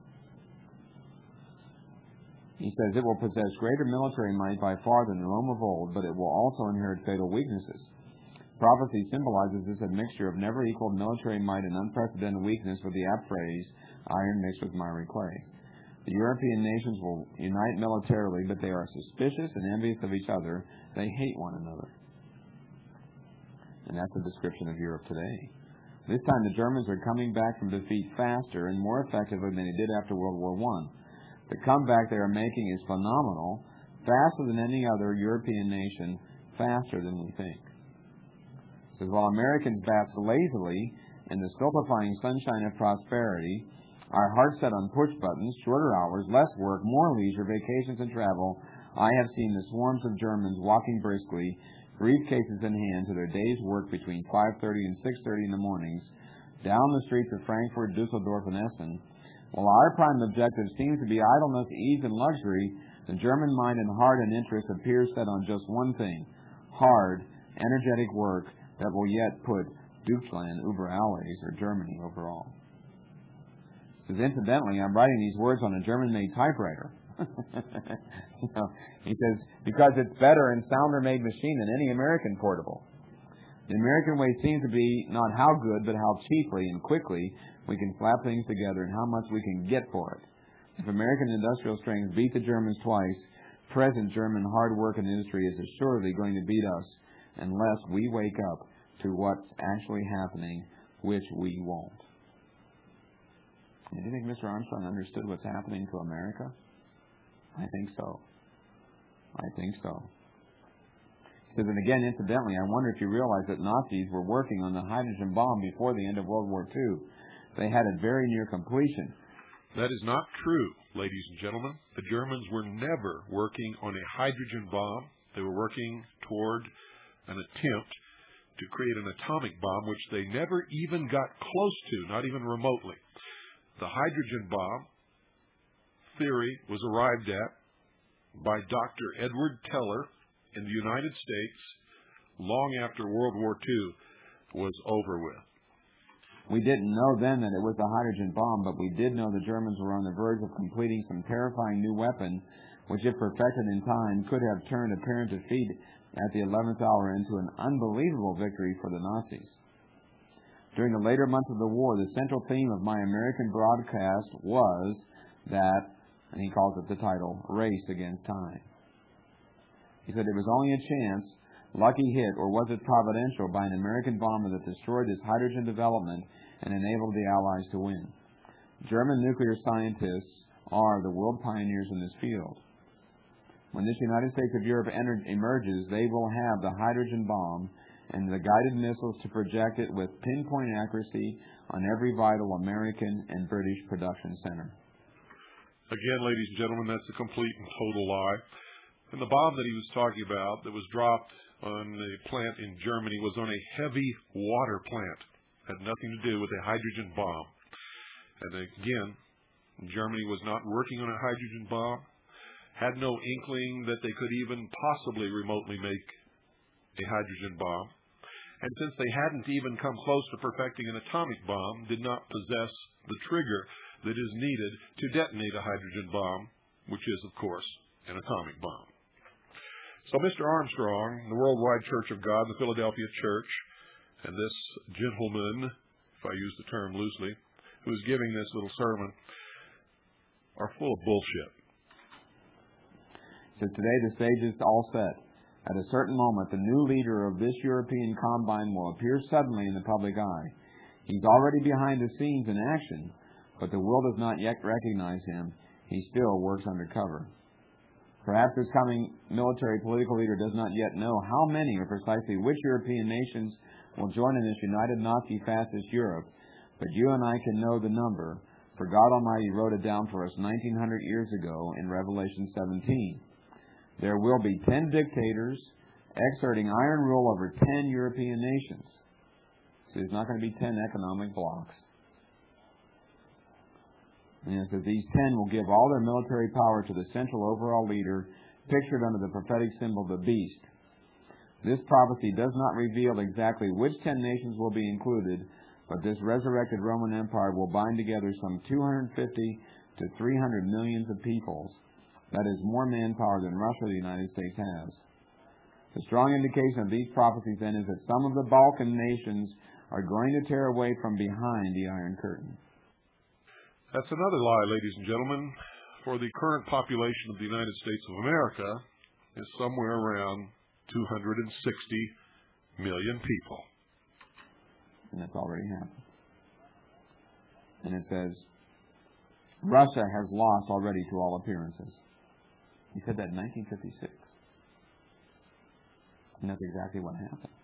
He says it will possess greater military might by far than Rome of old, but it will also inherit fatal weaknesses. Prophecy symbolizes this admixture of never equaled military might and unprecedented weakness with the apt phrase, iron mixed with miry clay. The European nations will unite militarily, but they are suspicious and envious of each other. They hate one another. And that's a description of Europe today. This time the Germans are coming back from defeat faster and more effectively than they did after World War I. The comeback they are making is phenomenal, faster than any other European nation, faster than we think. It says, while Americans bask lazily in the stultifying sunshine of prosperity, our hearts set on push buttons, shorter hours, less work, more leisure, vacations and travel, I have seen the swarms of Germans walking briskly, briefcases in hand, to their day's work between 5:30 and 6:30 in the mornings, down the streets of Frankfurt, Dusseldorf, and Essen. While our prime objective seems to be idleness, ease, and luxury, the German mind and heart and interest appear set on just one thing: hard, energetic work that will yet put Deutschland über alles, or Germany, over all. He says, incidentally, I'm writing these words on a German-made typewriter. He says, because it's better and sounder-made machine than any American portable. The American way seems to be not how good, but how cheaply and quickly we can slap things together and how much we can get for it. If American industrial strength beat the Germans twice, present German hard work and industry is assuredly going to beat us unless we wake up to what's actually happening, which we won't. Do you think Mr. Armstrong understood what's happening to America? I think so. I think so. He says, and again, incidentally, I wonder if you realize that Nazis were working on the hydrogen bomb before the end of World War II. They had it very near completion. That is not true, ladies and gentlemen. The Germans were never working on a hydrogen bomb. They were working toward an attempt to create an atomic bomb, which they never even got close to, not even remotely. The hydrogen bomb theory was arrived at by Dr. Edward Teller in the United States long after World War II was over with. We didn't know then that it was the hydrogen bomb, but we did know the Germans were on the verge of completing some terrifying new weapon, which, if perfected in time, could have turned apparent defeat at the 11th hour into an unbelievable victory for the Nazis. During the later months of the war, the central theme of my American broadcast was that, and he calls it the title, Race Against Time. He said it was only a chance, lucky hit, or was it providential, by an American bomber that destroyed this hydrogen development and enabled the Allies to win. German nuclear scientists are the world pioneers in this field. When this United States of Europe emerges, they will have the hydrogen bomb and the guided missiles to project it with pinpoint accuracy on every vital American and British production center. Again, ladies and gentlemen, that's a complete and total lie. And the bomb that he was talking about that was dropped on the plant in Germany was on a heavy water plant. Had nothing to do with a hydrogen bomb. And again, Germany was not working on a hydrogen bomb, had no inkling that they could even possibly remotely make a hydrogen bomb. And since they hadn't even come close to perfecting an atomic bomb, did not possess the trigger that is needed to detonate a hydrogen bomb, which is, of course, an atomic bomb. So Mr. Armstrong, the Worldwide Church of God, the Philadelphia Church, and this gentleman, if I use the term loosely, who is giving this little sermon, are full of bullshit. So today the stage is all set. At a certain moment, the new leader of this European combine will appear suddenly in the public eye. He's already behind the scenes in action, but the world does not yet recognize him. He still works undercover. Perhaps this coming military political leader does not yet know how many or precisely which European nations will join in this united Nazi fascist Europe, but you and I can know the number, for God Almighty wrote it down for us 1900 years ago in Revelation 17. There will be 10 dictators exerting iron rule over 10 European nations. So there's not going to be 10 economic blocs. And it says these 10 will give all their military power to the central overall leader, pictured under the prophetic symbol, the beast. This prophecy does not reveal exactly which 10 nations will be included, but this resurrected Roman Empire will bind together some 250 to 300 millions of peoples. That is more manpower than Russia or the United States has. The strong indication of these prophecies then is that some of the Balkan nations are going to tear away from behind the Iron Curtain. That's another lie, ladies and gentlemen. For the current population of the United States of America is somewhere around 260 million people. And that's already happened. And it says, Russia has lost already to all appearances. He said that in 1956. And that's exactly what happened.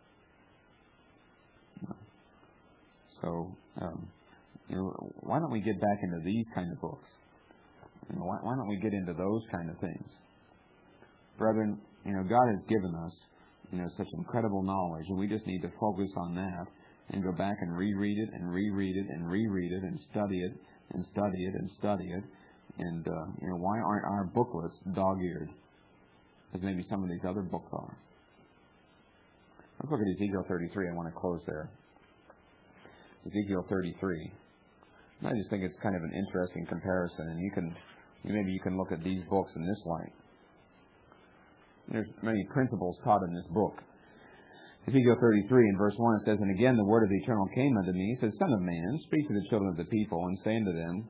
So, why don't we get back into these kind of books? Why don't we get into those kind of things? Brethren, God has given us, such incredible knowledge, and we just need to focus on that and go back and reread it and reread it and reread it and study it and study it and study it. And, why aren't our booklets dog-eared? As maybe some of these other books are. Let's look at Ezekiel 33. I want to close there. Ezekiel 33. I just think it's kind of an interesting comparison, and maybe you can look at these books in this light. There's many principles taught in this book. Ezekiel 33 in verse 1 it says, And again the word of the Eternal came unto me. It says, Son of man, speak to the children of the people, and say unto them,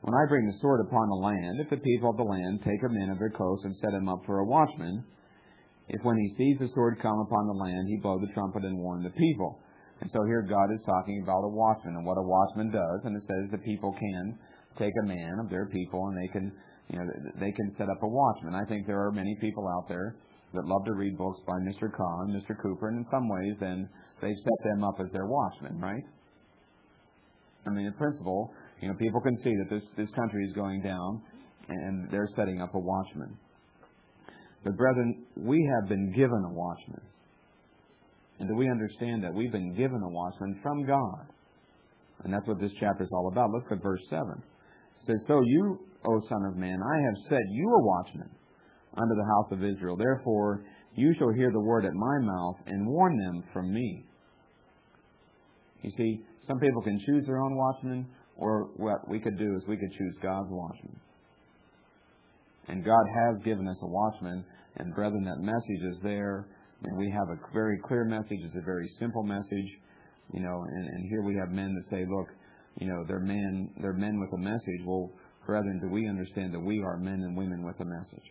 When I bring the sword upon the land, if the people of the land take a man of their coast and set him up for a watchman, if when he sees the sword come upon the land, he blow the trumpet and warn the people. And so here God is talking about a watchman and what a watchman does, and it says the people can take a man of their people and they can set up a watchman. I think there are many people out there that love to read books by Mr. Kahn, Mr. Cooper, and in some ways then they've set them up as their watchmen, right? I mean, in principle, people can see that this country is going down, and they're setting up a watchman. But brethren, we have been given a watchman. And do we understand that we've been given a watchman from God? And that's what this chapter is all about. Look at verse 7. It says, So you, O Son of Man, I have set you a watchman unto the house of Israel. Therefore, you shall hear the word at my mouth and warn them from me. You see, some people can choose their own watchman, or what we could do is we could choose God's watchman. And God has given us a watchman, and brethren, that message is there. And we have a very clear message. It's a very simple message, and here we have men that say, look, they're men with a message. Well, brethren, do we understand that we are men and women with a message?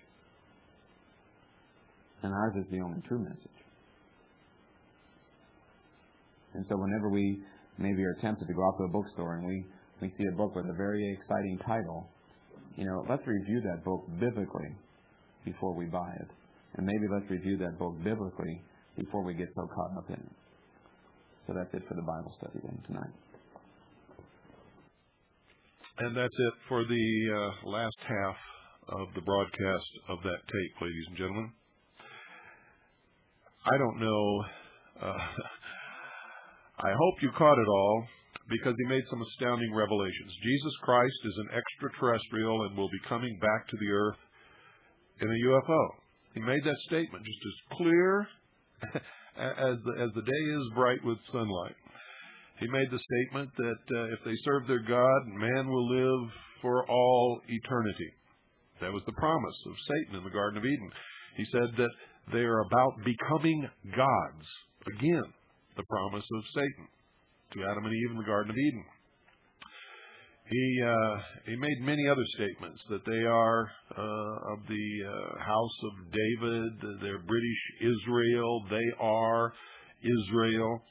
And ours is the only true message. And so whenever we maybe are tempted to go out to a bookstore and we see a book with a very exciting title, let's review that book biblically before we buy it. And maybe let's review that book biblically before we get so caught up in it. So that's it for the Bible study then tonight. And that's it for the last half of the broadcast of that tape, ladies and gentlemen. I don't know. I hope you caught it all, because he made some astounding revelations. Jesus Christ is an extraterrestrial and will be coming back to the earth in a UFO. He made that statement just as clear as the day is bright with sunlight. He made the statement that if they serve their God, man will live for all eternity. That was the promise of Satan in the Garden of Eden. He said that they are about becoming gods. Again, the promise of Satan to Adam and Eve in the Garden of Eden. He made many other statements that they are of the house of David, they're British Israel, they are Israel.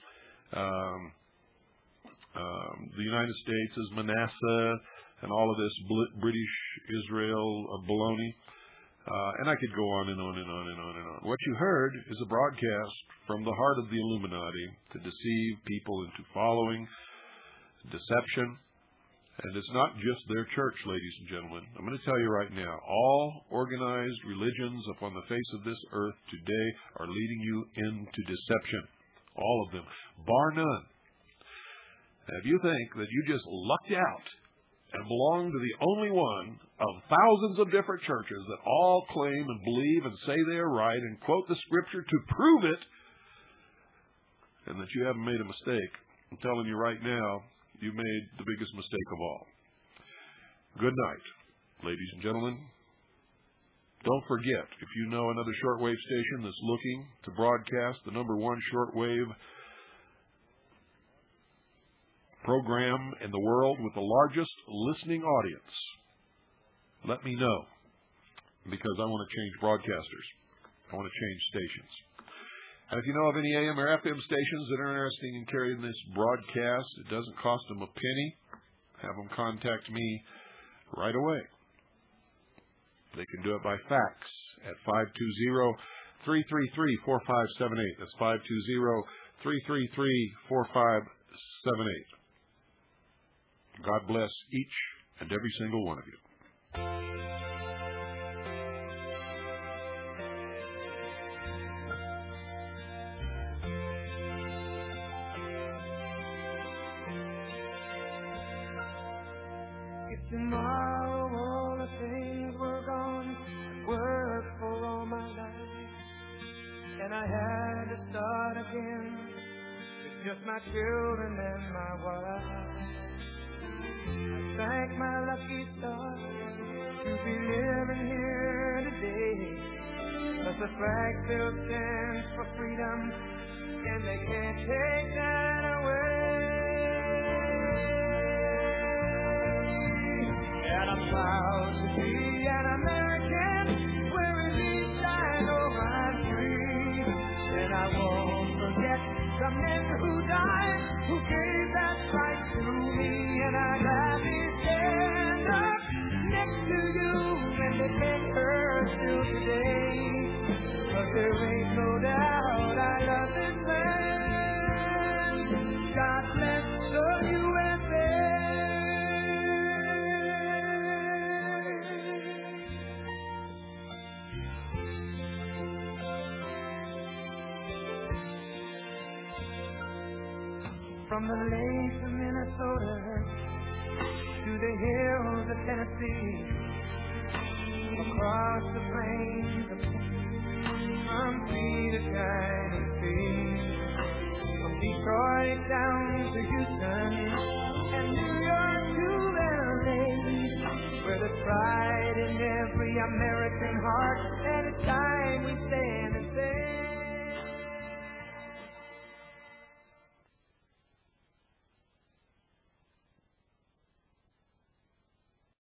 The United States is Manasseh, and all of this British Israel baloney. And I could go on and on and on and on and on. What you heard is a broadcast from the heart of the Illuminati to deceive people into following deception. And it's not just their church, ladies and gentlemen. I'm going to tell you right now, all organized religions upon the face of this earth today are leading you into deception. All of them, bar none. And if you think that you just lucked out and belong to the only one of thousands of different churches that all claim and believe and say they are right and quote the Scripture to prove it, and that you haven't made a mistake, I'm telling you right now, you made the biggest mistake of all. Good night, ladies and gentlemen. Don't forget, if you know another shortwave station that's looking to broadcast the #1 shortwave program in the world with the largest listening audience, let me know, because I want to change broadcasters. I want to change stations. And if you know of any AM or FM stations that are interested in carrying this broadcast, it doesn't cost them a penny. Have them contact me right away. They can do it by fax at 520-333-4578. That's 520-333-4578. God bless each and every single one of you. Tomorrow all the things were gone, I'd worked for all my life, and I had to start again with just my children and my wife. I thank my lucky stars to be living here today, 'cause the flag still stands for freedom, and they can't take that away. the men who died, who gave that right to me, and I gladly stand up next to you, and defend her still today. 'Cause there ain't no doubt I love this land. God bless the USA. From the lakes of Minnesota to the hills of Tennessee, across the plains of from sea to shining sea, from Detroit down to Houston and New York to LA, where there's pride in every American heart, and it's time we stand and say.